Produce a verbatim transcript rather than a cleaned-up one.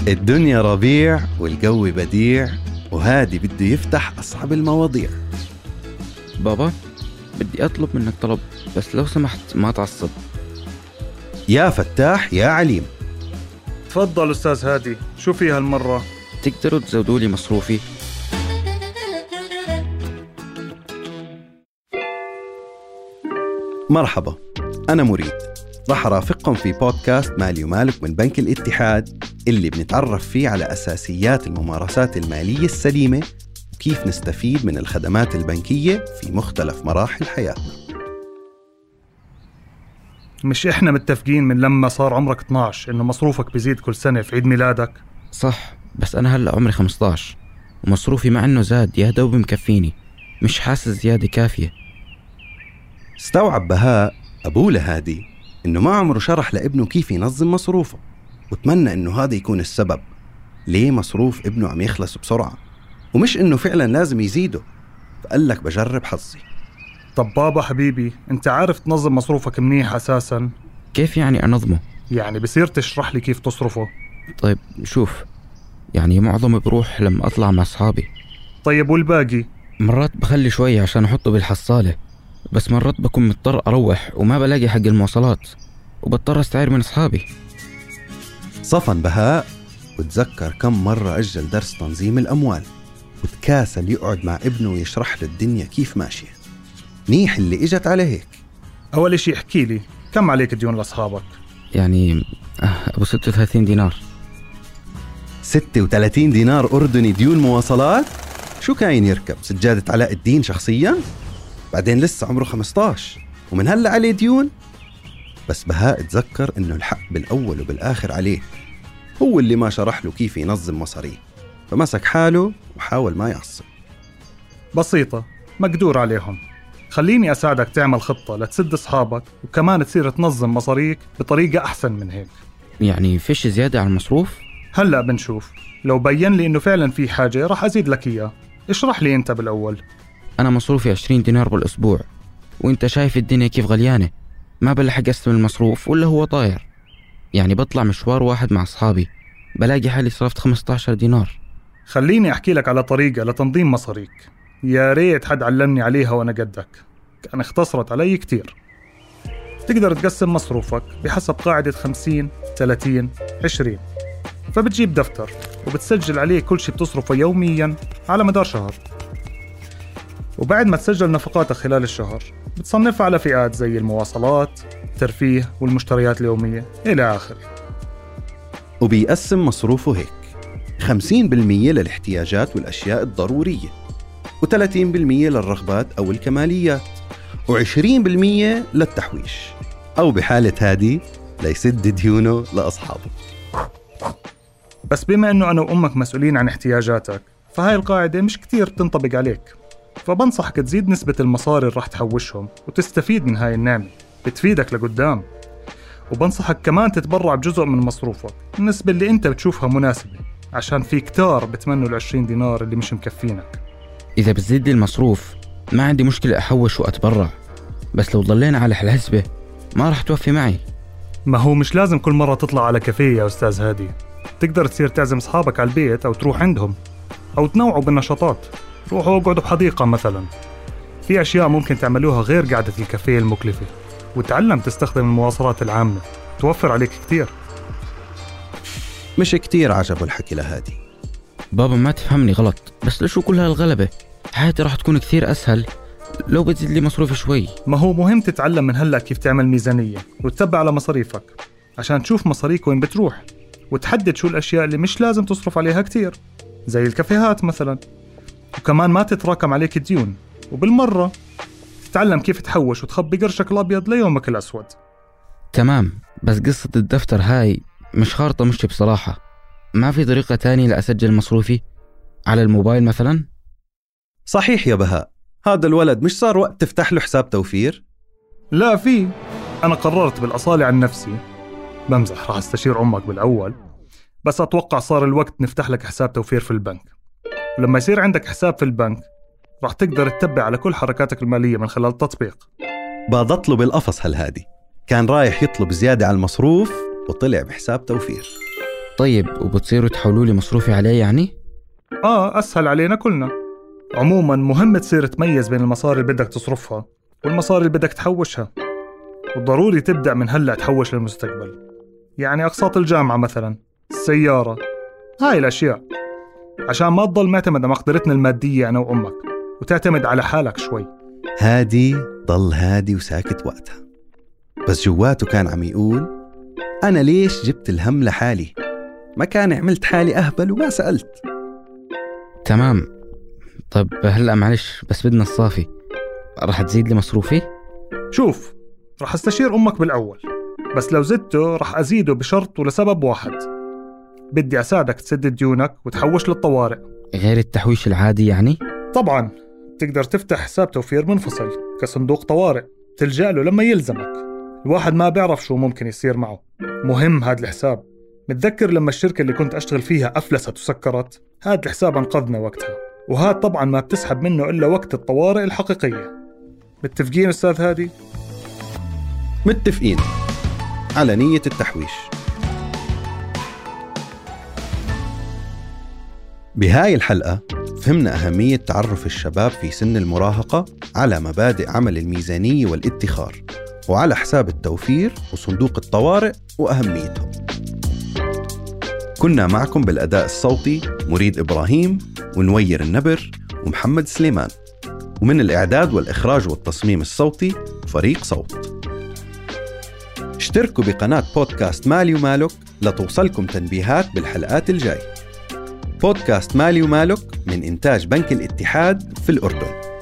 الدنيا ربيع والجو بديع، وهادي بده يفتح أصعب المواضيع. بابا بدي أطلب منك طلب، بس لو سمحت ما تعصب. يا فتاح يا عليم. تفضل أستاذ هادي، شو في هالمرة؟ تقدروا تزودوا لي مصروفي؟ مرحبا، أنا مريد، راح أرافقكم في بودكاست مالي ومالك من بنك الاتحاد، اللي بنتعرف فيه على أساسيات الممارسات المالية السليمة وكيف نستفيد من الخدمات البنكية في مختلف مراحل حياتنا. مش إحنا متفقين من لما صار عمرك اثنا عشر إنه مصروفك بيزيد كل سنة في عيد ميلادك؟ صح، بس أنا هلأ عمري خمسة عشر ومصروفي مع إنه زاد يا دوب مكفيني، مش حاسس زيادة كافية. استوعب بهاء أبوه لهادي إنه ما عمره شرح لابنه كيف ينظم مصروفه، وتمنى إنه هذا يكون السبب ليه مصروف ابنه عم يخلص بسرعة، ومش إنه فعلا لازم يزيده. فقال لك بجرب حظي. طب بابا حبيبي، أنت عارف تنظم مصروفك منيح أساسا؟ كيف يعني أنظمه؟ يعني بصير تشرح لي كيف تصرفه؟ طيب شوف، يعني معظم بروح لما أطلع مع أصحابي. طيب والباقي؟ مرات بخلي شوية عشان أحطه بالحصالة، بس مرات بكون مضطر أروح وما بلاقي حق المواصلات وبضطر أستعير من أصحابي. صفن بهاء وتذكر كم مرة أجل درس تنظيم الأموال وتكاسل يقعد مع ابنه ويشرح له الدنيا كيف ماشية. نيح اللي إجت على هيك. أول إشي احكي لي، كم عليك ديون لأصحابك؟ يعني أبو ستة وثلاثين دينار. ستة وثلاثين دينار أردني ديون مواصلات؟ شو كاين يركب سجادة علاء الدين شخصياً؟ بعدين لسه عمره خمسة عشر ومن هلأ عليه ديون؟ بس بهاء تذكر إنه الحق بالأول وبالآخر عليه، هو اللي ما شرح له كيف ينظم مصاريه، فمسك حاله وحاول ما يعصب. بسيطة، مقدور عليهم. خليني أساعدك تعمل خطة لتسد أصحابك وكمان تصير تنظم مصاريك بطريقة أحسن من هيك. يعني فيش زيادة على المصروف؟ هلأ بنشوف. لو بين لي إنه فعلا في حاجة رح أزيد لك إياه. اشرح لي أنت بالأول. أنا مصروفي عشرين دينار بالأسبوع، وإنت شايف الدنيا كيف غليانة، ما بلحق أقسم المصروف ولا هو طاير. يعني بطلع مشوار واحد مع أصحابي بلاقي حالي صرفت خمسة عشر دينار. خليني أحكي لك على طريقة لتنظيم مصاريك، يا ريت حد علمني عليها وأنا قدك، كان اختصرت علي كتير. تقدر تقسم مصروفك بحسب قاعدة خمسين ثلاثين عشرين. فبتجيب دفتر وبتسجل عليه كل شيء بتصرفه يوميا على مدار شهر، وبعد ما تسجل نفقاتك خلال الشهر بتصنفها على فئات زي المواصلات، الترفيه والمشتريات اليومية إلى آخره. وبيقسم مصروفه هيك: خمسين بالمية للاحتياجات والأشياء الضرورية، وثلاثين بالمية للرغبات أو الكماليات، وعشرين بالمية للتحويش، أو بحالة هادي ليسد ديونه لأصحابه. بس بما أنه أنا وأمك مسؤولين عن احتياجاتك، فهاي القاعدة مش كتير تنطبق عليك، فبنصحك تزيد نسبة المصاري اللي راح تحوشهم وتستفيد من هاي النعمة، بتفيدك لقدام. وبنصحك كمان تتبرع بجزء من مصروفك النسبة اللي انت بتشوفها مناسبة، عشان في كتار بتمنوا العشرين دينار اللي مش مكفينك. إذا بتزيد لي المصروف ما عندي مشكلة أحوش وأتبرع، بس لو ضلينا على هالحسبة ما راح توفي معي. ما هو مش لازم كل مرة تطلع على كافيه يا أستاذ هادي، تقدر تصير تعزم أصحابك على البيت أو تروح عندهم، أو تنوعوا بالنشاطات، روحوا اقعدوا بحديقة مثلا. في أشياء ممكن تعملوها غير قعدة الكافيه المكلفة، وتعلم تستخدم المواصلات العامة، توفر عليك كتير. مش كتير عجبه الحكي لهادي. بابا ما تفهمني غلط، بس لشو كل هالغلبة؟ حياتي راح تكون كثير أسهل لو بتزيد لي مصروفي شوي. ما هو مهم تتعلم من هلأ كيف تعمل ميزانية وتتبع على مصاريفك، عشان تشوف مصاريك وين بتروح، وتحدد شو الأشياء اللي مش لازم تصرف عليها كتير زي الكافيهات مثلا. وكمان ما تتراكم عليك الديون، وبالمرة تتعلم كيف تحوش وتخبي قرشك الأبيض ليومك الأسود. تمام، بس قصة الدفتر هاي مش خارطة مشي بصراحة. ما في طريقة تانية لأسجل مصروفي على الموبايل مثلا؟ صحيح يا بهاء، هذا الولد مش صار وقت تفتح له حساب توفير؟ لا في. أنا قررت بالأصالة عن نفسي، بمزح، راح استشير أمك بالأول، بس أتوقع صار الوقت نفتح لك حساب توفير في البنك. ولما يصير عندك حساب في البنك راح تقدر تتبع على كل حركاتك المالية من خلال التطبيق. باضت له بالقفص هالهادي، كان رايح يطلب زيادة على المصروف وطلع بحساب توفير. طيب وبتصيروا تحولوا لي مصروفي عليه يعني؟ آه أسهل علينا كلنا. عموما مهم تصير تميز بين المصاري اللي بدك تصرفها والمصاري اللي بدك تحوشها، وضروري تبدأ من هلأ تحوش للمستقبل. يعني أقساط الجامعة مثلا، السيارة، هاي الأشياء، عشان ما تضل معتمد على مقدرتنا المادية أنا وأمك، وتعتمد على حالك شوي. هادي ضل هادي وساكت وقتها، بس جواته كان عم يقول أنا ليش جبت الهم لحالي؟ ما كان عملت حالي أهبل وما سألت. تمام. طب هلأ معلش بس بدنا الصافي، رح تزيد لي مصروفي؟ شوف، رح استشير أمك بالأول، بس لو زدته رح أزيده بشرط ولسبب واحد. بدي أساعدك تسدد ديونك وتحوش للطوارئ. غير التحويش العادي يعني؟ طبعاً تقدر تفتح حساب توفير منفصل كصندوق طوارئ تلجأ له لما يلزمك. الواحد ما بيعرف شو ممكن يصير معه. مهم هذا الحساب. متذكر لما الشركة اللي كنت أشتغل فيها أفلست وسكرت؟ هذا الحساب أنقذنا وقتها، وهذا طبعاً ما بتسحب منه إلا وقت الطوارئ الحقيقية. متفقين أستاذ هادي؟ متفقين على نية التحويش. بهاي الحلقة فهمنا أهمية تعرف الشباب في سن المراهقة على مبادئ عمل الميزانية والادخار، وعلى حساب التوفير وصندوق الطوارئ وأهميتهم. كنا معكم بالأداء الصوتي مريد إبراهيم ونوير النبر ومحمد سليمان، ومن الإعداد والإخراج والتصميم الصوتي فريق صوت. اشتركوا بقناة بودكاست مالي ومالك لتوصلكم تنبيهات بالحلقات الجاي. بودكاست مالي ومالك من إنتاج بنك الاتحاد في الأردن.